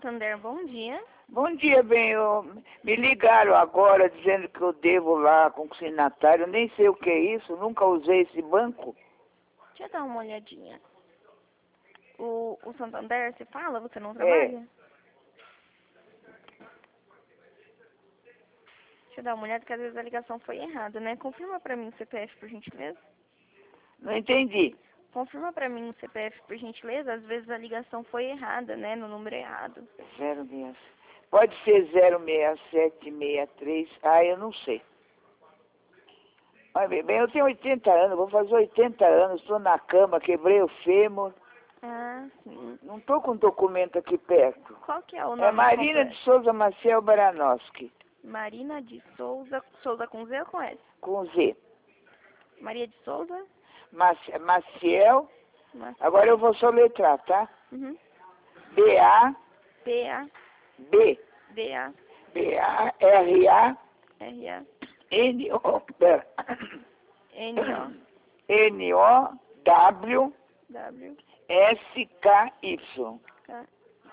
Santander, bom dia. Bom dia, bem. Me ligaram agora dizendo que eu devo lá com o signatário. Nem sei o que é isso, nunca usei esse banco. Deixa eu dar uma olhadinha. O Santander, você fala? Você não trabalha? Deixa eu dar uma olhada, porque às vezes a ligação foi errada, né? Confirma pra mim o CPF, por gentileza. Não entendi. Confirma pra mim o CPF, por gentileza. Às vezes a ligação foi errada, né? No número errado. 06. Pode ser 06763. Ah, eu não sei. Mas, bem, eu tenho 80 anos, vou fazer 80 anos, estou na cama, quebrei o fêmur. Ah, sim. Não estou com documento aqui perto. Qual que é o nome É Marina completo? de Souza Maciel Baranowski, Marina de Souza. Souza com Z ou com S? com Z. Maria de Souza? Maciel. Mas... Agora eu vou soletrar, tá? Uhum. B-A... B-A... B. D-A... B-A-R-A... R-A... N-O... Pera. N-O... N-O-W... W... S-K-Y. K...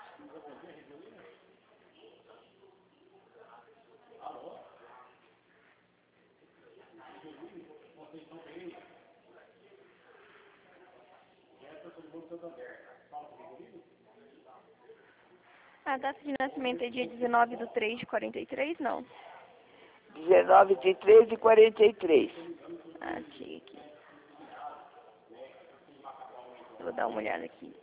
A data de nascimento é dia 19/3/43? Não. 19/3/43. Achei aqui. Eu vou dar uma olhada aqui.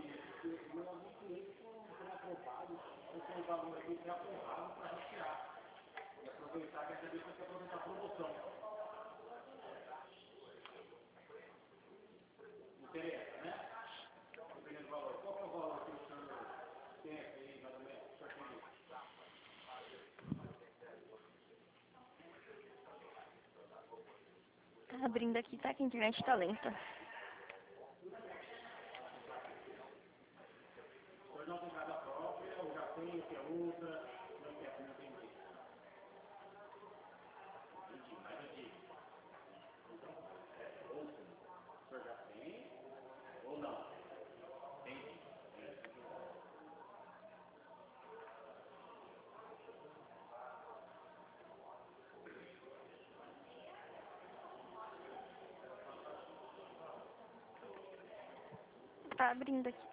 Tá abrindo aqui, tá? Que a internet tá lenta. Tá abrindo aqui.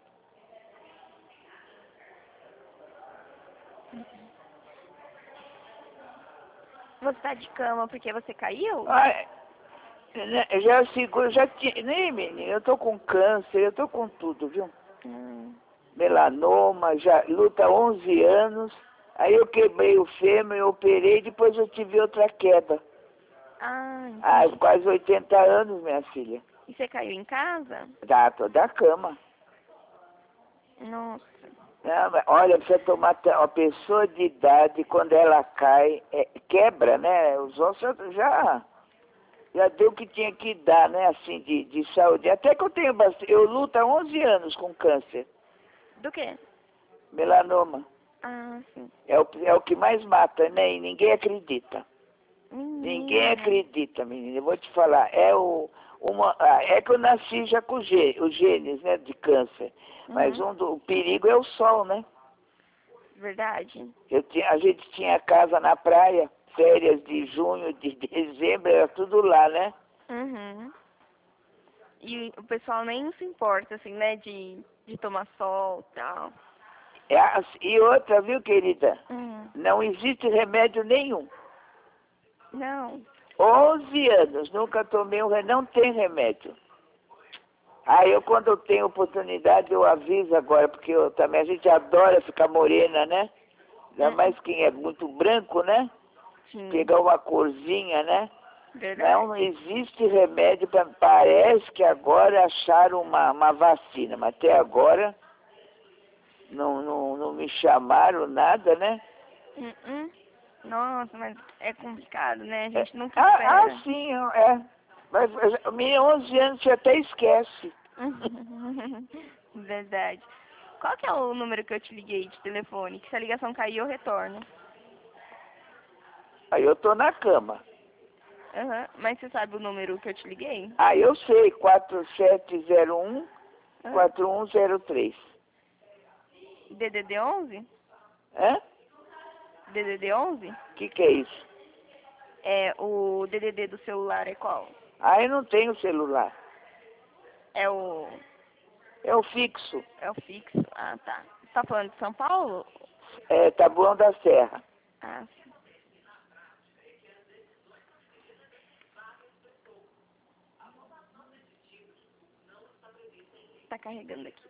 Você tá de cama porque você caiu? Ah, já seguro, já tinha... Nem, menina, eu tô com câncer, eu tô com tudo, viu? Melanoma, já luta há 11 anos. Aí eu quebrei o fêmur, eu operei, depois eu tive outra queda. Ah, entendi. Quase 80 anos, minha filha. E você caiu em casa? Tô da cama. Nossa. Não, mas olha, precisa tomar... Uma pessoa de idade, quando ela cai, quebra, né? Os ossos já deu o que tinha que dar, né? Assim, de saúde. Até que eu tenho bastante... Eu luto há 11 anos com câncer. Do quê? Melanoma. Ah, sim. É o que mais mata, né? E ninguém acredita. Ninguém Menina. acredita, menina. Eu vou te falar. É que eu nasci já com os genes, né? De câncer. Mas o perigo é o sol, né? Verdade. A gente tinha casa na praia, férias de junho, de dezembro, era tudo lá, né? Uhum. E o pessoal nem se importa, assim, né? De tomar sol e tal. E outra, viu, querida? Uhum. Não existe remédio nenhum. Não. 11 anos, nunca tomei não tem remédio. Eu quando eu tenho oportunidade, eu aviso agora, porque também a gente adora ficar morena, né? Ainda mais quem é muito branco, né? Sim. Pegar uma corzinha, né? Verdade. Não existe remédio, parece que agora acharam uma vacina, mas até agora não me chamaram nada, né? Nossa, mas é complicado, né? A gente nunca espera. Sim, é. Mas a minha 11 anos você até esquece. Verdade. Qual que é o número que eu te liguei de telefone? Que se a ligação cair, eu retorno. Aí eu tô na cama. Mas você sabe o número que eu te liguei? Eu sei, 4701-4103. DDD 11? Hã? DDD 11? O que é isso? É, o DDD do celular é qual? Ah, eu não tenho celular. É o... É o fixo. É o fixo? Ah, tá. Você tá falando de São Paulo? É Taboão da Serra. Ah, sim. Tá carregando aqui.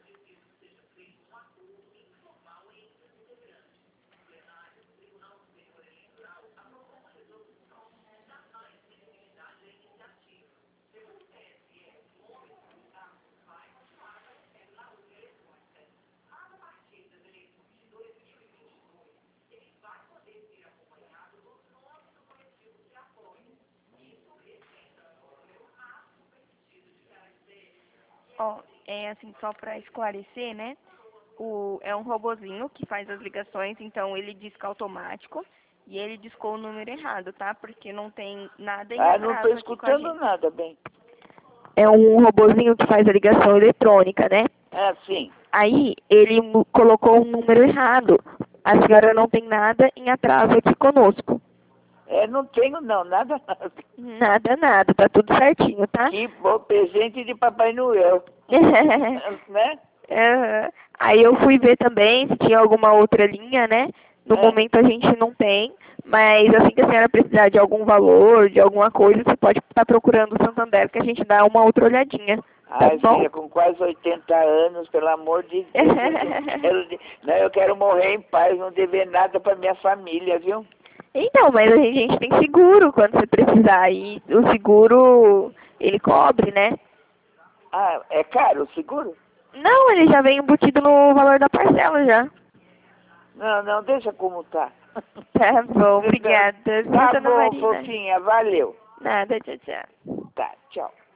Ó, é assim, só pra esclarecer, né? É um robozinho que faz as ligações, então ele disca automático e ele discou o número errado, tá? Porque não tem nada em Ah, não estou atraso aqui com a escutando gente. nada, bem. É um robozinho que faz a ligação eletrônica, né? Ah, sim. Aí ele colocou um número errado. A senhora não tem nada em atraso aqui conosco. É, não tenho não, nada, nada. Nada, nada, tá tudo certinho, tá? Que bom presente de Papai Noel. Né? Aham. Aí eu fui ver também se tinha alguma outra linha, né? No É. momento a gente não tem, mas assim que a senhora precisar de algum valor, de alguma coisa, você pode estar procurando o Santander que a gente dá uma outra olhadinha, tá Ai, bom? filha, com quase 80 anos, pelo amor de Deus, não, eu quero morrer em paz, não dever nada para minha família, viu? Então, mas a gente tem seguro quando você precisar e o seguro, ele cobre, né? Ah, é caro o seguro? Não, ele já vem embutido no valor da parcela já. Não, não, deixa como tá. Tá bom, obrigada. Viu, Tá dona bom, Marina? fofinha, valeu. Nada, tchau, tchau. Tá, tchau.